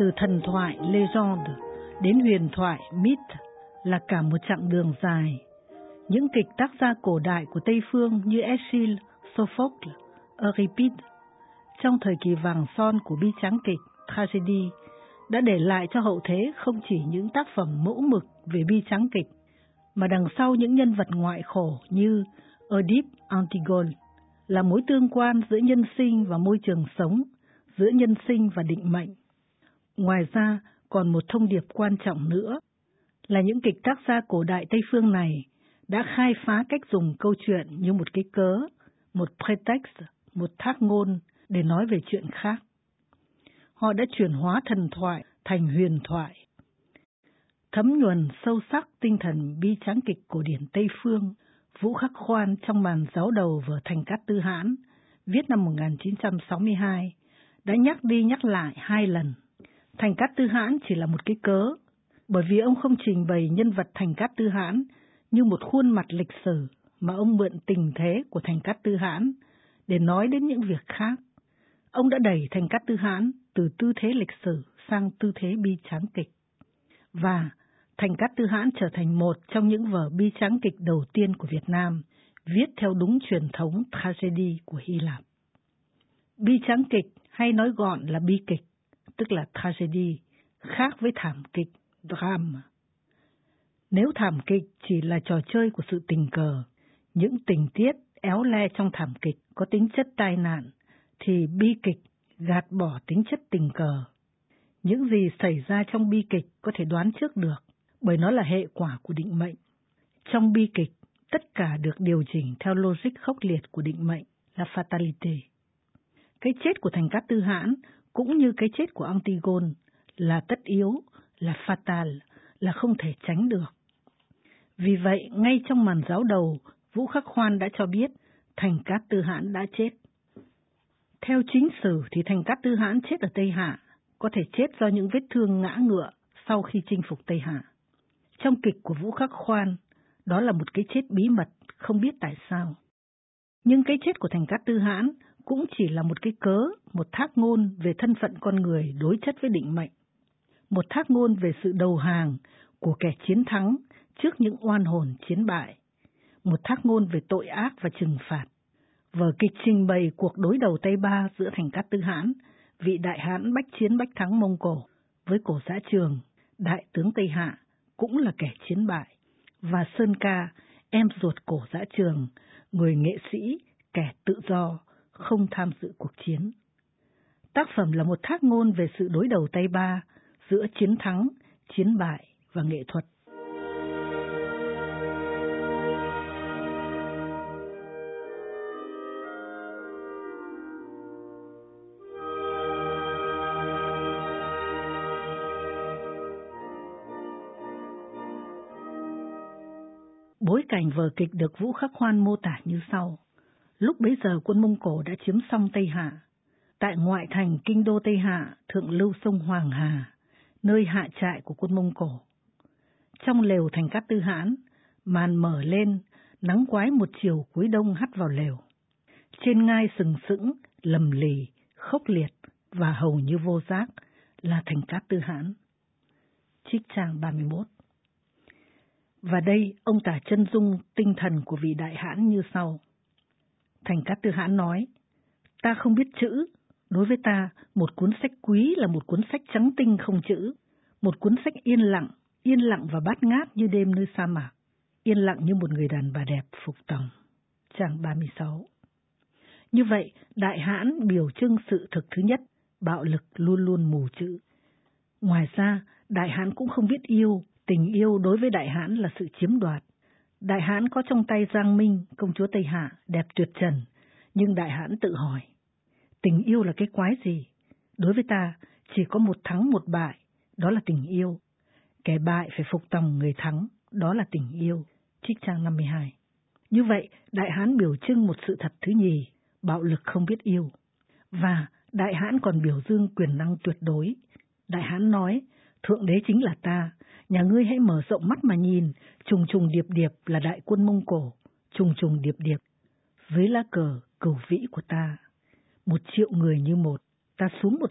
Từ thần thoại legend đến huyền thoại myth là cả một chặng đường dài. Những kịch tác gia cổ đại của Tây Phương như Aeschylus, Sophocles, Euripides trong thời kỳ vàng son của bi tráng kịch tragedy đã để lại cho hậu thế không chỉ những tác phẩm mẫu mực về bi tráng kịch, mà đằng sau những nhân vật ngoại khổ như Oedipe Antigone là mối tương quan giữa nhân sinh và môi trường sống, giữa nhân sinh và định mệnh. Ngoài ra, còn một thông điệp quan trọng nữa là những kịch tác gia cổ đại Tây Phương này đã khai phá cách dùng câu chuyện như một cái cớ, một pretext, một thác ngôn để nói về chuyện khác. Họ đã chuyển hóa thần thoại thành huyền thoại, thấm nhuần sâu sắc tinh thần bi tráng kịch cổ điển Tây Phương. Vũ Khắc Khoan trong màn giáo đầu vở Thành Cát Tư Hãn, viết năm 1962, đã nhắc đi nhắc lại 2 lần. Thành Cát Tư Hãn chỉ là một cái cớ, bởi vì ông không trình bày nhân vật Thành Cát Tư Hãn như một khuôn mặt lịch sử, mà ông mượn tình thế của Thành Cát Tư Hãn để nói đến những việc khác. Ông đã đẩy Thành Cát Tư Hãn từ tư thế lịch sử sang tư thế bi tráng kịch. Và Thành Cát Tư Hãn trở thành một trong những vở bi tráng kịch đầu tiên của Việt Nam, viết theo đúng truyền thống tragedy của Hy Lạp. Bi tráng kịch hay nói gọn là bi kịch, tức là tragedy, khác với thảm kịch, drama. Nếu thảm kịch chỉ là trò chơi của sự tình cờ, những tình tiết éo le trong thảm kịch có tính chất tai nạn, thì bi kịch gạt bỏ tính chất tình cờ. Những gì xảy ra trong bi kịch có thể đoán trước được, bởi nó là hệ quả của định mệnh. Trong bi kịch, tất cả được điều chỉnh theo logic khốc liệt của định mệnh là fatality. Cái chết của Thành Cát Tư Hãn cũng như cái chết của Antigone là tất yếu, là fatal, là không thể tránh được. Vì vậy, ngay trong màn giáo đầu, Vũ Khắc Khoan đã cho biết Thành Cát Tư Hãn đã chết. Theo chính sử thì Thành Cát Tư Hãn chết ở Tây Hạ, có thể chết do những vết thương ngã ngựa sau khi chinh phục Tây Hạ. Trong kịch của Vũ Khắc Khoan, đó là một cái chết bí mật, không biết tại sao. Nhưng cái chết của Thành Cát Tư Hãn cũng chỉ là một cái cớ, một thác ngôn về thân phận con người đối chất với định mệnh. Một thác ngôn về sự đầu hàng của kẻ chiến thắng trước những oan hồn chiến bại. Một thác ngôn về tội ác và trừng phạt. Vở kịch trình bày cuộc đối đầu Tây Ba giữa Thành Cát Tư Hãn, vị đại hãn bách chiến bách thắng Mông Cổ, với Cổ Dã Trường, đại tướng Tây Hạ, cũng là kẻ chiến bại, và Sơn Ca, em ruột Cổ Dã Trường, người nghệ sĩ, kẻ tự do, không tham dự cuộc chiến. Tác phẩm là một thác ngôn về sự đối đầu Tây Ba giữa chiến thắng, chiến bại và nghệ thuật. Bối cảnh vở kịch được Vũ Khắc Khoan mô tả như sau. Lúc bấy giờ quân Mông Cổ đã chiếm xong Tây Hạ. Tại ngoại thành kinh đô Tây Hạ, thượng lưu sông Hoàng Hà, nơi hạ trại của quân Mông Cổ. Trong lều Thành Cát Tư Hãn, màn mở lên, nắng quái một chiều cuối đông hắt vào lều. Trên ngai sừng sững, lầm lì, khốc liệt và hầu như vô giác là Thành Cát Tư Hãn. Trích trang 31. Và đây ông tả chân dung tinh thần của vị đại hãn như sau. Thành Cát Tư Hãn nói, ta không biết chữ, đối với ta một cuốn sách quý là một cuốn sách trắng tinh không chữ, một cuốn sách yên lặng và bát ngát như đêm nơi sa mạc, yên lặng như một người đàn bà đẹp phục tòng. Trang 36. Như vậy, đại hãn biểu trưng sự thực thứ nhất, bạo lực luôn luôn mù chữ. Ngoài ra, đại hãn cũng không biết yêu, tình yêu đối với đại hãn là sự chiếm đoạt. Đại hãn có trong tay Giang Minh, công chúa Tây Hạ, đẹp tuyệt trần, nhưng đại hãn tự hỏi, tình yêu là cái quái gì? Đối với ta, chỉ có một thắng một bại, đó là tình yêu. Kẻ bại phải phục tòng người thắng, đó là tình yêu. Trích trang 52. Như vậy, đại hãn biểu trưng một sự thật thứ nhì, bạo lực không biết yêu. Và đại hãn còn biểu dương quyền năng tuyệt đối. Đại hãn nói, Thượng đế chính là ta, nhà ngươi hãy mở rộng mắt mà nhìn, trùng trùng điệp điệp là đại quân Mông Cổ, trùng trùng điệp điệp, dưới lá cờ cửu vĩ của ta. 1 triệu người như một, ta xuống một lệnh,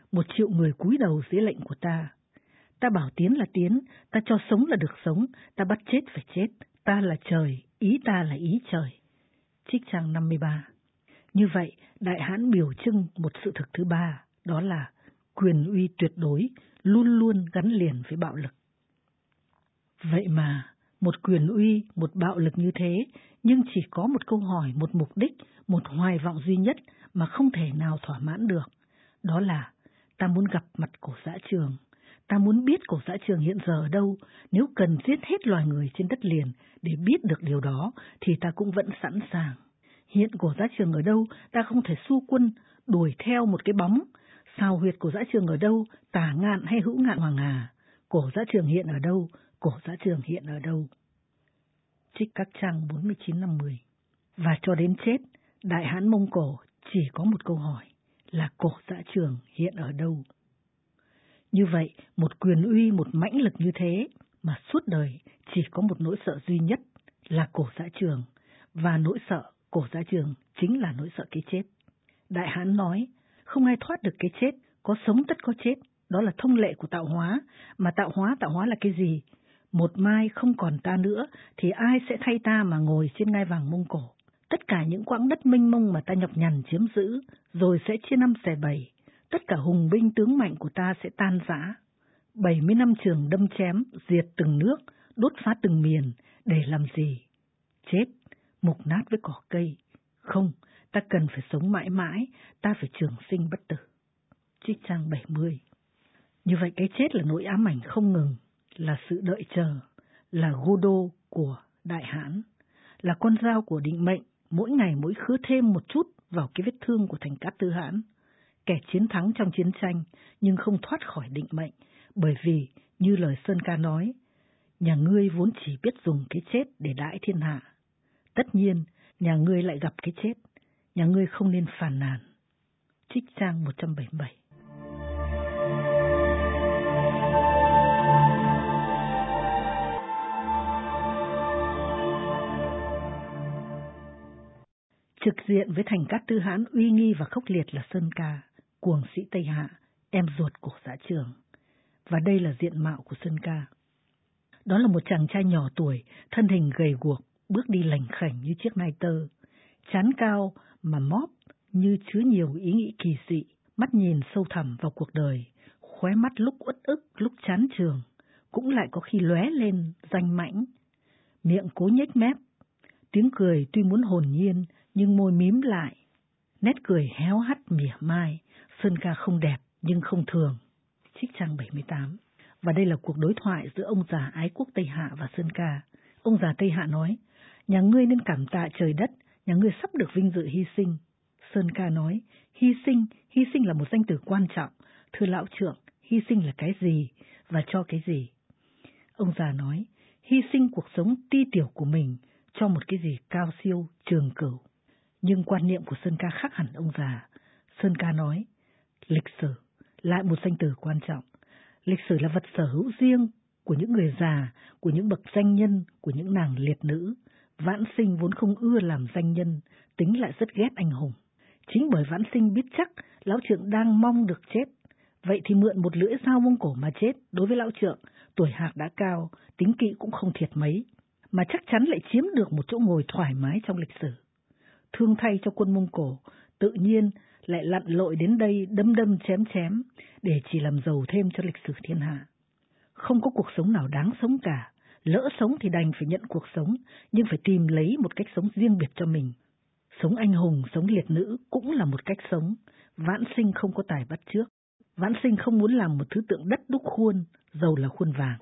1 triệu người cúi đầu dưới lệnh của ta. Ta bảo tiến là tiến, ta cho sống là được sống, ta bắt chết phải chết, ta là trời, ý ta là ý trời. Trích trang 53. Như vậy, Đại Hãn biểu trưng một sự thực thứ ba, đó là quyền uy tuyệt đối luôn luôn gắn liền với bạo lực. Vậy mà, một quyền uy, một bạo lực như thế, nhưng chỉ có một câu hỏi, một mục đích, một hoài vọng duy nhất mà không thể nào thỏa mãn được. Đó là, ta muốn gặp mặt Cổ Dã Trường. Ta muốn biết Cổ Dã Trường hiện giờ ở đâu, nếu cần giết hết loài người trên đất liền để biết được điều đó thì ta cũng vẫn sẵn sàng. Hiện Cổ Dã Trường ở đâu, ta không thể xua quân đuổi theo một cái bóng. Sao huyệt Cổ Dã Trường ở đâu, Tả Ngạn hay Hữu Ngạn Hoàng Hà? Cổ Dã Trường hiện ở đâu, Cổ Dã Trường hiện ở đâu? Trích các trang 49-50. Và cho đến chết, Đại Hãn Mông Cổ chỉ có một câu hỏi là Cổ Dã Trường hiện ở đâu? Như vậy, một quyền uy, một mãnh lực như thế mà suốt đời chỉ có một nỗi sợ duy nhất là Cổ Dã Trường, và nỗi sợ Cổ Dã Trường chính là nỗi sợ cái chết. Đại Hãn nói, không ai thoát được cái chết, có sống tất có chết, đó là thông lệ của tạo hóa, mà tạo hóa là cái gì? Một mai không còn ta nữa thì ai sẽ thay ta mà ngồi trên ngai vàng Mông Cổ? Tất cả những quãng đất mênh mông mà ta nhọc nhằn chiếm giữ, rồi sẽ chia năm xẻ bảy. Tất cả hùng binh tướng mạnh của ta sẽ tan rã. 70 năm trường đâm chém, diệt từng nước, đốt phá từng miền, để làm gì? Chết, mục nát với cỏ cây. Không, ta cần phải sống mãi mãi, ta phải trường sinh bất tử. Trích trang 70. Như vậy cái chết là nỗi ám ảnh không ngừng, là sự đợi chờ, là Godot của Đại Hãn, là con dao của định mệnh, mỗi ngày mỗi khứa thêm một chút vào cái vết thương của Thành Cát Tư Hãn. Kẻ chiến thắng trong chiến tranh nhưng không thoát khỏi định mệnh, bởi vì như lời Sơn Ca nói, nhà ngươi vốn chỉ biết dùng cái chết để đãi thiên hạ. Tất nhiên, nhà ngươi lại gặp cái chết, nhà ngươi không nên phàn nàn. Trích trang 177. Trực diện với Thành Cát Tư Hãn uy nghi và khốc liệt là Sơn Ca, cuồng sĩ Tây Hạ, em ruột Cổ Dã Trường. Và đây là diện mạo của Sơn Ca. Đó là một chàng trai nhỏ tuổi, thân hình gầy guộc, bước đi lành khảnh như chiếc nai tơ, trán cao mà móp như chứa nhiều ý nghĩ kỳ dị, mắt nhìn sâu thẳm vào cuộc đời, khóe mắt lúc uất ức lúc chán chường, cũng lại có khi lóe lên danh mãnh, miệng cố nhếch mép, tiếng cười tuy muốn hồn nhiên nhưng môi mím lại, nét cười héo hắt mỉa mai. Sơn Ca không đẹp nhưng không thường. Trích trang 78. Và đây là cuộc đối thoại giữa ông già ái quốc Tây Hạ và Sơn Ca. Ông già Tây Hạ nói, nhà ngươi nên cảm tạ trời đất, nhà ngươi sắp được vinh dự hy sinh. Sơn Ca nói, hy sinh là một danh từ quan trọng. Thưa lão trượng, hy sinh là cái gì và cho cái gì? Ông già nói, hy sinh cuộc sống ti tiểu của mình cho một cái gì cao siêu, trường cửu. Nhưng quan niệm của Sơn Ca khác hẳn ông già. Sơn Ca nói, lịch sử, lại một danh từ quan trọng. Lịch sử là vật sở hữu riêng của những người già, của những bậc danh nhân, của những nàng liệt nữ. Vãn Sinh vốn không ưa làm danh nhân, tính lại rất ghét anh hùng. Chính bởi Vãn Sinh biết chắc lão trượng đang mong được chết. Vậy thì mượn một lưỡi dao Mông Cổ mà chết, đối với lão trượng, tuổi hạc đã cao, tính kỵ cũng không thiệt mấy, mà chắc chắn lại chiếm được một chỗ ngồi thoải mái trong lịch sử. Thương thay cho quân Mông Cổ, tự nhiên lại lặn lội đến đây đâm chém, để chỉ làm giàu thêm cho lịch sử thiên hạ. Không có cuộc sống nào đáng sống cả, lỡ sống thì đành phải nhận cuộc sống, nhưng phải tìm lấy một cách sống riêng biệt cho mình. Sống anh hùng, sống liệt nữ cũng là một cách sống. Vãn Sinh không có tài bắt chước. Vãn Sinh không muốn làm một thứ tượng đất đúc khuôn, dầu là khuôn vàng.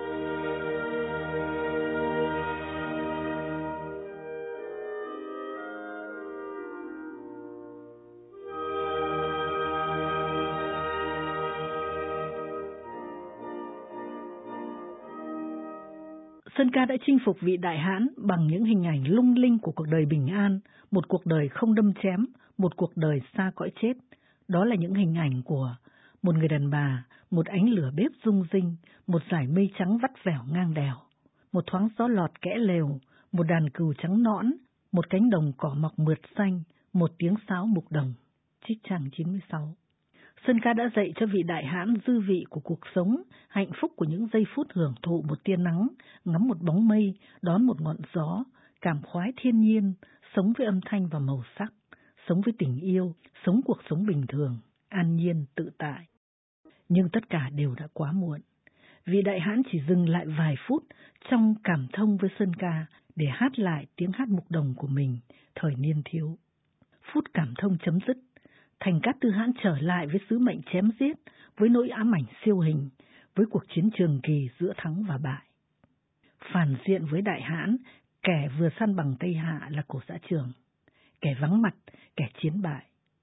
Sơn Ca đã chinh phục vị đại hãn bằng những hình ảnh lung linh của cuộc đời bình an, một cuộc đời không đâm chém, một cuộc đời xa cõi chết. Đó là những hình ảnh của một người đàn bà, một ánh lửa bếp rung rinh, một dải mây trắng vắt vẻo ngang đèo, một thoáng gió lọt kẽ lều, một đàn cừu trắng nõn, một cánh đồng cỏ mọc mượt xanh, một tiếng sáo mục đồng. Trích trang 96. Sơn ca đã dạy cho vị đại hãn dư vị của cuộc sống, hạnh phúc của những giây phút hưởng thụ một tia nắng, ngắm một bóng mây, đón một ngọn gió, cảm khoái thiên nhiên, sống với âm thanh và màu sắc, sống với tình yêu, sống cuộc sống bình thường, an nhiên, tự tại. Nhưng tất cả đều đã quá muộn. Vị đại hãn chỉ dừng lại vài phút trong cảm thông với Sơn ca để hát lại tiếng hát mục đồng của mình thời niên thiếu. Phút cảm thông chấm dứt, Thành Cát Tư Hãn trở lại với sứ mệnh chém giết, với nỗi ám ảnh siêu hình, với cuộc chiến trường kỳ giữa thắng và bại. Phản diện với đại hãn, kẻ vừa săn bằng Tây Hạ là Cổ Dã Trường, kẻ vắng mặt, kẻ chiến bại.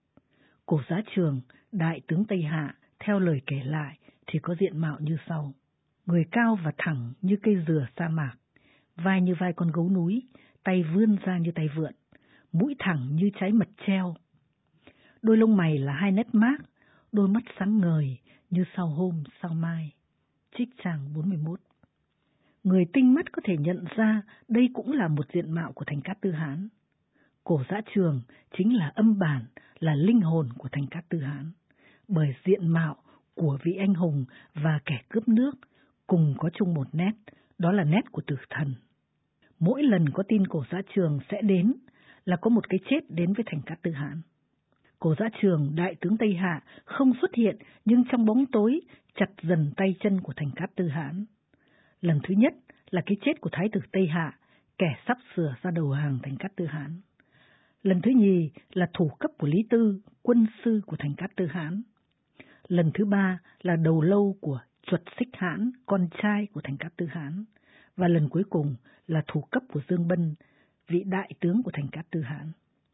Cổ Dã Trường, đại tướng Tây Hạ, theo lời kể lại thì có diện mạo như sau. Người cao và thẳng như cây dừa sa mạc, vai như vai con gấu núi, tay vươn ra như tay vượn, mũi thẳng như trái mật treo. Đôi lông mày là hai nét mác, đôi mắt sáng ngời như sao hôm sao mai. Trích trang 41. Người tinh mắt có thể nhận ra đây cũng là một diện mạo của Thành Cát Tư Hãn. Cổ Dã Trường chính là âm bản, là linh hồn của Thành Cát Tư Hãn, bởi diện mạo của vị anh hùng và kẻ cướp nước cùng có chung một nét, đó là nét của tử thần. Mỗi lần có tin Cổ Dã Trường sẽ đến là có một cái chết đến với Thành Cát Tư Hãn. Cổ Dã Trường, đại tướng Tây Hạ, không xuất hiện nhưng trong bóng tối chặt dần tay chân của Thành Cát Tư Hãn. Lần thứ nhất là cái chết của Thái tử Tây Hạ, kẻ sắp sửa ra đầu hàng Thành Cát Tư Hãn. Lần thứ nhì là thủ cấp của Lý Tư, quân sư của Thành Cát Tư Hãn. Lần thứ ba là đầu lâu của Chuột Xích Hãn, con trai của Thành Cát Tư Hãn. Và lần cuối cùng là thủ cấp của Dương Bân, vị đại tướng của Thành Cát Tư Hãn.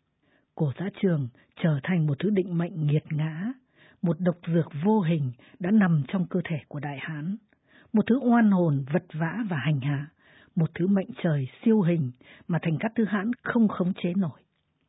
Cổ Dã Trường trở thành một thứ định mệnh nghiệt ngã, một độc dược vô hình đã nằm trong cơ thể của đại hán, một thứ oan hồn vật vã và hành hạ, một thứ mệnh trời siêu hình mà Thành Cát Tư Hãn không khống chế nổi.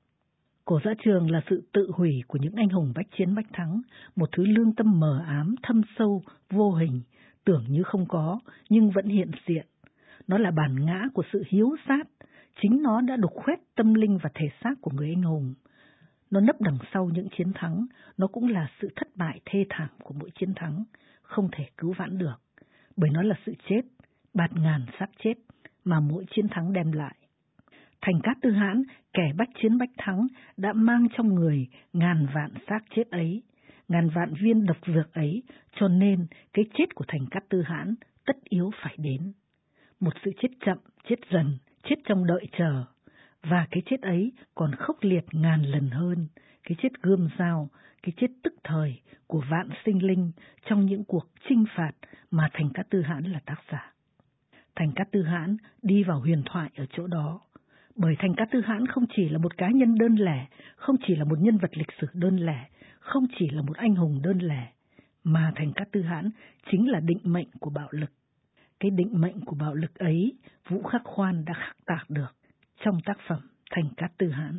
Cổ Dã Trường là sự tự hủy của những anh hùng bách chiến bách thắng, một thứ lương tâm mờ ám, thâm sâu, vô hình, tưởng như không có, nhưng vẫn hiện diện. Nó là bản ngã của sự hiếu sát, chính nó đã đục khoét tâm linh và thể xác của người anh hùng. Nó nấp đằng sau những chiến thắng, nó cũng là sự thất bại thê thảm của mỗi chiến thắng, không thể cứu vãn được, bởi nó là sự chết, bạt ngàn xác chết mà mỗi chiến thắng đem lại. Thành Cát Tư Hãn, kẻ bách chiến bách thắng, đã mang trong người ngàn vạn xác chết ấy, ngàn vạn viên độc dược ấy, cho nên cái chết của Thành Cát Tư Hãn tất yếu phải đến. Một sự chết chậm, chết dần, chết trong đợi chờ, và cái chết ấy còn khốc liệt ngàn lần hơn, cái chết gươm dao, cái chết tức thời của vạn sinh linh trong những cuộc chinh phạt mà Thành Cát Tư Hãn là tác giả. Thành Cát Tư Hãn đi vào huyền thoại ở chỗ đó, bởi Thành Cát Tư Hãn không chỉ là một cá nhân đơn lẻ, không chỉ là một nhân vật lịch sử đơn lẻ, không chỉ là một anh hùng đơn lẻ, mà Thành Cát Tư Hãn chính là định mệnh của bạo lực. Cái định mệnh của bạo lực ấy, Vũ Khắc Khoan đã khắc tạc được trong tác phẩm Thành Cát Tư Hãn.